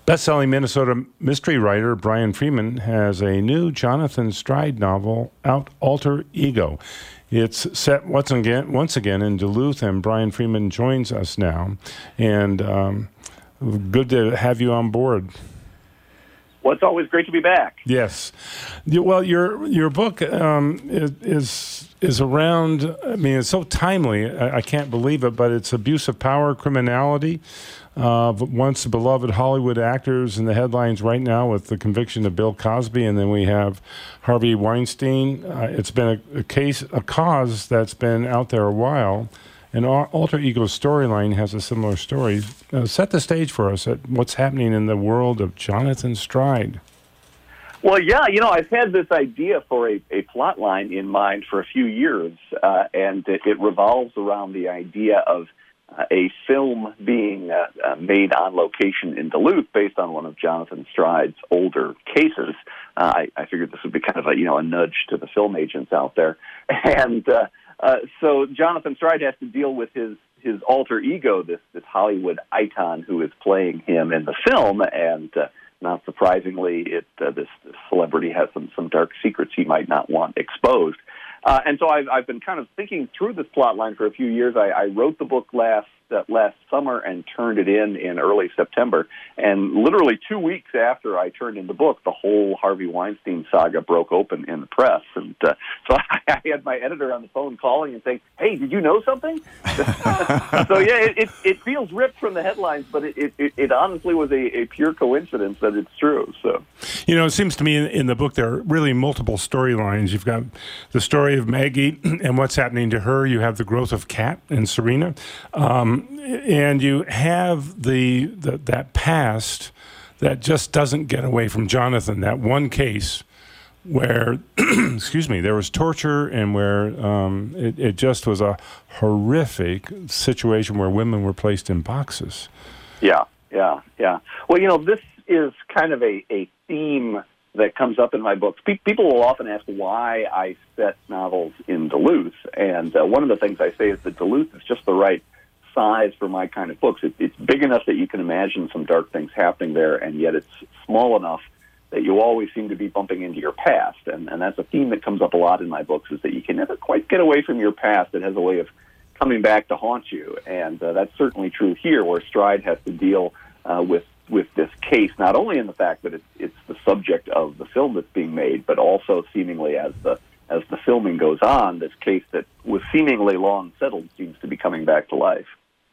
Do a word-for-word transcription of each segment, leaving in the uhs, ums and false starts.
Best-selling Minnesota mystery writer Brian Freeman has a new Jonathan Stride novel out, Alter Ego. It's set once again, once again in Duluth, and Brian Freeman joins us now. And um, good to have you on board. Well, it's always great to be back. Yes. Well, your your book um, is, is is around, I mean, it's so timely, I, I can't believe it, but it's abuse of power, criminality, uh, once beloved Hollywood actors in the headlines right now with the conviction of Bill Cosby, and then we have Harvey Weinstein. Uh, it's been a, a case, a cause that's been out there a while. And Alter Ego's storyline has a similar story. Uh, set the stage for us at what's happening in the world of Jonathan Stride. Well, yeah, you know, I've had this idea for a, a plot line in mind for a few years, uh, and it, it revolves around the idea of uh, a film being uh, uh, made on location in Duluth based on one of Jonathan Stride's older cases. Uh, I, I figured this would be kind of a, you know, a nudge to the film agents out there. And uh, uh, so Jonathan Stride has to deal with his his alter ego, this this Hollywood icon who is playing him in the film, and uh, not surprisingly, it uh, this, this celebrity has some, some dark secrets he might not want exposed. Uh, and so I've, I've been kind of thinking through this plot line for a few years. I, I wrote the book last uh, last summer and turned it in in early September. And literally two weeks after I turned in the book, the whole Harvey Weinstein saga broke open in the press. And uh, so I, I had my editor on the phone calling and saying, "Hey, did you know something?" So yeah, it, it, it feels ripped from the headlines, but it, it, it honestly was a, a pure coincidence that it's true. So, you know, it seems to me in, in the book there are really multiple storylines. You've got the story of Maggie and what's happening to her. You have the growth of Kat and Serena, um, and you have the, the that past that just doesn't get away from Jonathan. That one case where, excuse me, there was torture and where um, it, it just was a horrific situation where women were placed in boxes. Yeah, yeah, yeah. Well, you know, this is kind of a, a theme that comes up in my books. Pe- people will often ask why I set novels in Duluth, and uh, one of the things I say is that Duluth is just the right size for my kind of books. It, it's big enough that you can imagine some dark things happening there, and yet it's small enough that you always seem to be bumping into your past. And, and that's a theme that comes up a lot in my books, is that you can never quite get away from your past. It has a way of coming back to haunt you, and uh, that's certainly true here, where Stride has to deal uh, with with this case, not only in the fact that it's, it's the subject of the film that's being made, but also seemingly as the as the filming goes on, this case that was seemingly long settled seems to be coming back to life.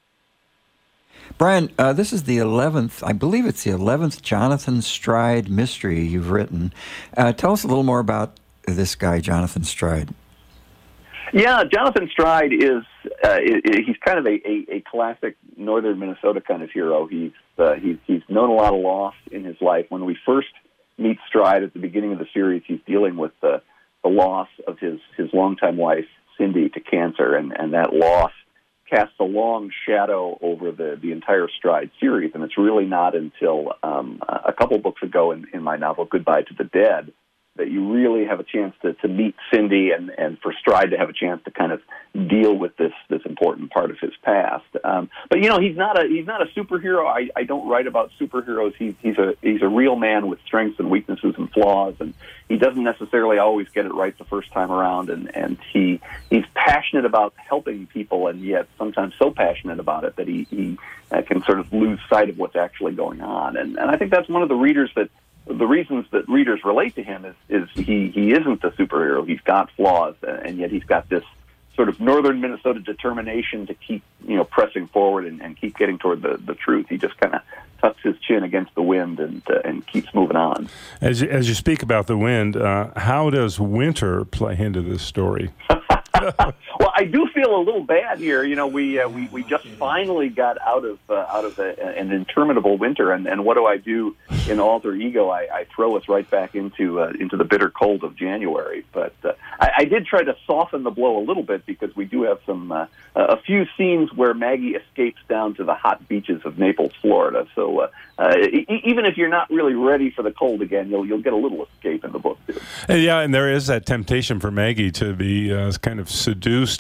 Brian, uh, this is the eleventh, I believe it's the eleventh Jonathan Stride mystery you've written. Uh, tell us a little more about this guy, Jonathan Stride. Yeah, Jonathan Stride is, uh, he's kind of a, a, a classic northern Minnesota kind of hero. He's, uh, he's, he's known a lot of loss in his life. When we first meet Stride at the beginning of the series, he's dealing with the, the loss of his, his longtime wife, Cindy, to cancer, and, and that loss casts a long shadow over the, the entire Stride series, and it's really not until um, a couple books ago in, in my novel, Goodbye to the Dead, that you really have a chance to, to meet Cindy, and, and for Stride to have a chance to kind of deal with this this important part of his past. Um, but you know, he's not a he's not a superhero. I, I don't write about superheroes. He's he's a he's a real man with strengths and weaknesses and flaws, and he doesn't necessarily always get it right the first time around. And, and he he's passionate about helping people, and yet sometimes so passionate about it that he he uh, can sort of lose sight of what's actually going on. And and I think that's one of the readers that. The reasons that readers relate to him is, is he, he isn't a superhero. He's got flaws, and yet he's got this sort of northern Minnesota determination to keep, you know, pressing forward and, and keep getting toward the, the truth. He just kind of tucks his chin against the wind and uh, and keeps moving on. As you, as you speak about the wind, uh, how does winter play into this story? Well, I do feel a little bad here. You know, we uh, we we just finally got out of uh, out of a, an interminable winter, and, and what do I do in Alter Ego? I, I throw us right back into uh, into the bitter cold of January. But uh, I, I did try to soften the blow a little bit, because we do have some uh, a few scenes where Maggie escapes down to the hot beaches of Naples, Florida. So uh, uh, e- even if you're not really ready for the cold again, you'll you'll get a little escape in the book too. Yeah, and there is that temptation for Maggie to be uh, kind of seduced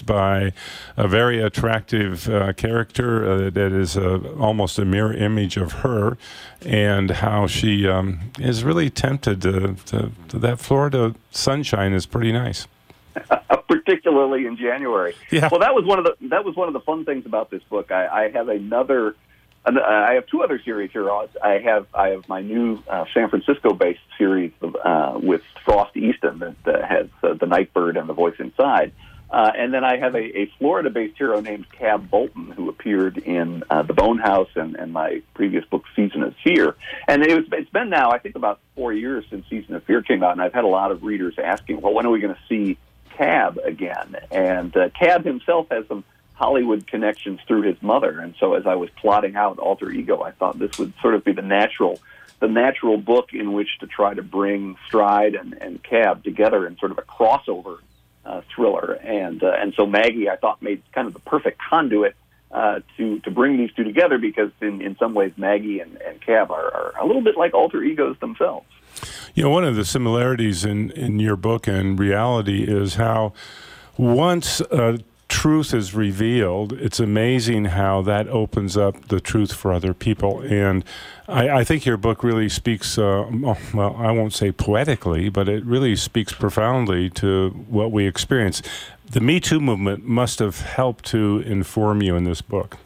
by a very attractive uh, character uh, that is uh, almost a mirror image of her, and how she um, is really tempted to, to, to that Florida sunshine is pretty nice. Particularly in January. Yeah. Well, that was one of the that was one of the fun things about this book. I, I have another. I have two other series here. I have I have my new uh, San Francisco-based series uh, with Frost Easton that uh, has uh, The Nightbird and The Voice Inside. Uh, and then I have a, a Florida-based hero named Cab Bolton, who appeared in uh, The Bone House and, and my previous book, Season of Fear. And it was, it's been now, I think, about four years since Season of Fear came out, and I've had a lot of readers asking, well, when are we going to see Cab again? And uh, Cab himself has some Hollywood connections through his mother, and so as I was plotting out Alter Ego, I thought this would sort of be the natural the natural book in which to try to bring Stride and, and Cab together in sort of a crossover uh, thriller. And uh, and so Maggie, I thought, made kind of the perfect conduit uh, to to bring these two together, because in, in some ways Maggie and, and Cab are, are a little bit like alter egos themselves. You know, one of the similarities in, in your book and reality is how once uh, truth is revealed, it's amazing how that opens up the truth for other people. And I, I think your book really speaks, uh, well, I won't say poetically, but it really speaks profoundly to what we experience. The Me Too movement must have helped to inform you in this book.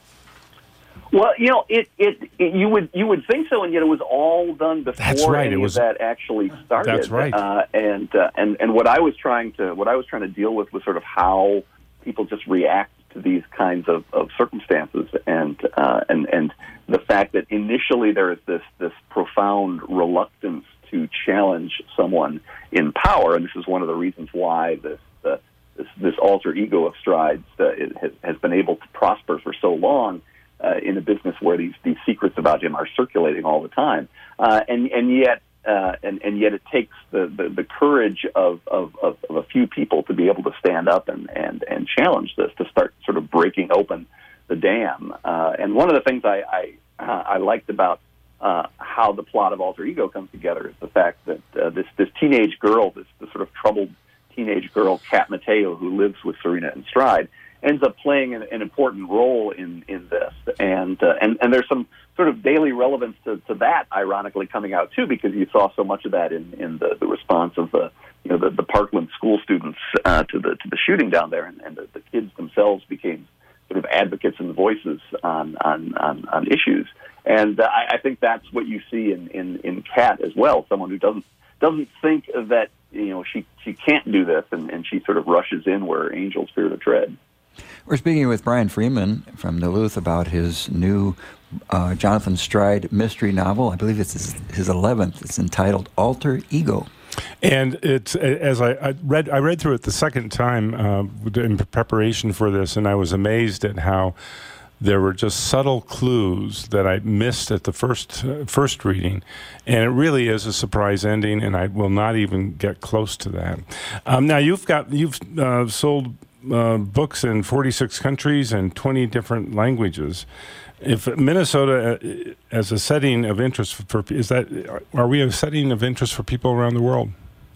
Well, you know, it, it, it you would you would think so, and yet it was all done before That's right. any it was, of that actually started. That's right. Uh, and uh, and and what I was trying to what I was trying to deal with was sort of how people just react to these kinds of, of circumstances, and uh, and and the fact that initially there is this this profound reluctance to challenge someone in power, and this is one of the reasons why this uh, this, this alter ego of Strides uh, it has, has been able to prosper for so long uh, in a business where these these secrets about him are circulating all the time, uh, and and yet. Uh, and, and yet it takes the, the, the courage of, of, of, of a few people to be able to stand up and, and, and challenge this, to start sort of breaking open the dam. Uh, and one of the things I, I, uh, I liked about uh, how the plot of Alter Ego comes together is the fact that uh, this, this teenage girl, this, this sort of troubled teenage girl, Kat Mateo, who lives with Serena and Stride, ends up playing an, an important role in, in this. And, uh, and, and there's some sort of daily relevance to, to that, ironically, coming out, too, because you saw so much of that in, in the, the response of the, you know, the, the Parkland school students uh, to the to the shooting down there, and, and the, the kids themselves became sort of advocates and voices on, on, on, on issues. And uh, I, I think that's what you see in, in, in Kat as well, someone who doesn't doesn't think that, you know, she, she can't do this, and, and she sort of rushes in where angels fear to tread. We're speaking with Brian Freeman from Duluth about his new uh, Jonathan Stride mystery novel. I believe it's his, his eleventh. It's entitled Alter Ego. And it's, as I, I read, I read through it the second time uh, in preparation for this, and I was amazed at how there were just subtle clues that I missed at the first uh, first reading, and it really is a surprise ending. And I will not even get close to that. Um, now you've got you've uh, sold uh, books in forty-six countries and twenty different languages. If Minnesota uh, as a setting of interest for, for is that are we a setting of interest for people around the world?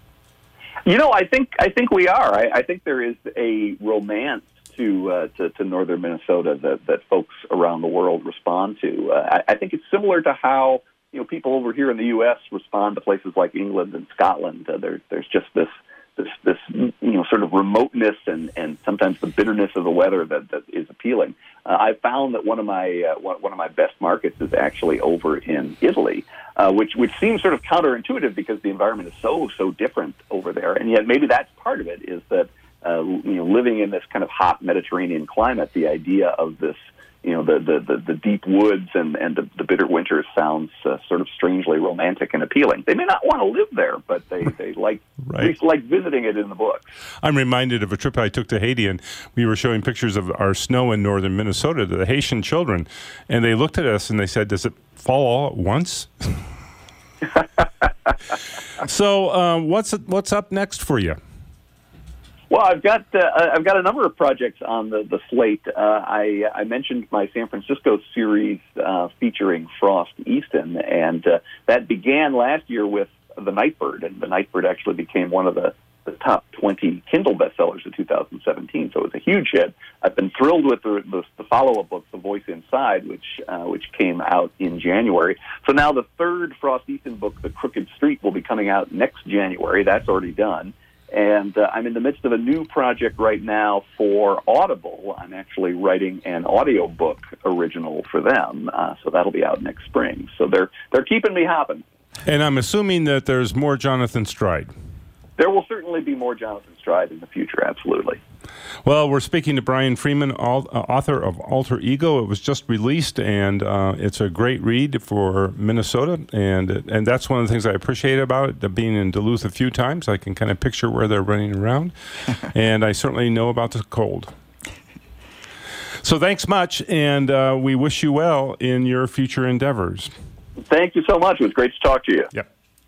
You know, I think I think we are. I, I think there is a romance to, uh, to to northern Minnesota that, that folks around the world respond to. Uh, I, I think it's similar to how, you know, people over here in the U S respond to places like England and Scotland. Uh, there, there's just this this this you know sort of remoteness and, and sometimes the bitterness of the weather that, that is appealing. Uh, I found that one of my uh, one, one of my best markets is actually over in Italy, uh, which which seems sort of counterintuitive because the environment is so so different over there, and yet maybe that's part of it, is that uh, you know living in this kind of hot Mediterranean climate, the idea of this you know the the, the, the deep woods and, and the, the bitter winters sounds uh, sort of strangely romantic and appealing. They may not want to live there, but they, they like right. at least like visiting it in the book. I'm reminded of a trip I took to Haiti, and we were showing pictures of our snow in northern Minnesota to the Haitian children, and they looked at us and they said, "Does it fall all at once?" So, uh, what's what's up next for you? Well, I've got uh, I've got a number of projects on the the slate. Uh, I I mentioned my San Francisco series uh, featuring Frost Easton, and uh, that began last year with The Nightbird, and The Nightbird actually became one of the the top twenty Kindle bestsellers of two thousand seventeen. So it was a huge hit. I've been thrilled with the, the, the follow-up book, The Voice Inside, which uh, which came out in January. So now the third Frost Easton book, The Crooked Street, will be coming out next January. That's already done. And uh, I'm in the midst of a new project right now for Audible. I'm actually writing an audiobook original for them, uh, so that'll be out next spring. So they're they're keeping me hopping. And I'm assuming that there's more Jonathan Stride. There will certainly be more Jonathan Stride in the future, absolutely. Well, we're speaking to Brian Freeman, author of Alter Ego. It was just released, and uh, it's a great read for Minnesota, and and that's one of the things I appreciate about it, being in Duluth a few times. I can kind of picture where they're running around, and I certainly know about the cold. So thanks much, and uh, we wish you well in your future endeavors. Thank you so much. It was great to talk to you. Yep.